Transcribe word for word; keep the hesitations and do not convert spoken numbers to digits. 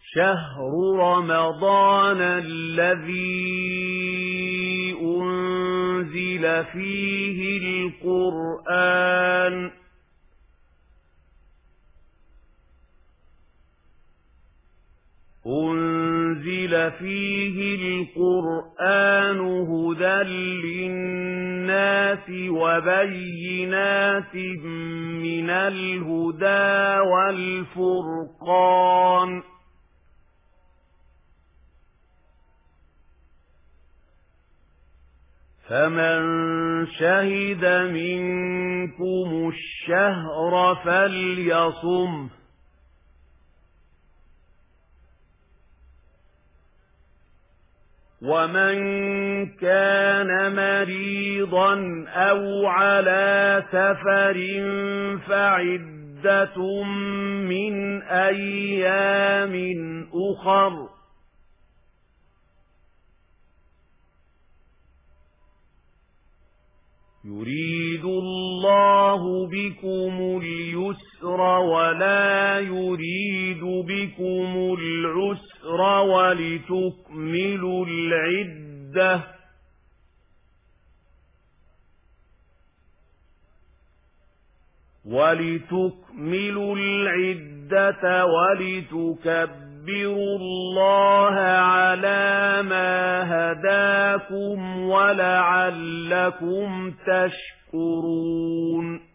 شهر رمضان الذي أنزل فيه القرآن أنزل فيه القرآن هدى للناس وبينات من الهدى والفرقان فمن شهد منكم الشهر فليصمه ومن كان مريضا أو على سفر فعدة من أيام أخر يريد الله بكم اليسر ولا يريد بكم العسر ولتكملوا العدة ولتكملوا العدة ولتكبروا الله على ما هداكم ولعلكم تشكرون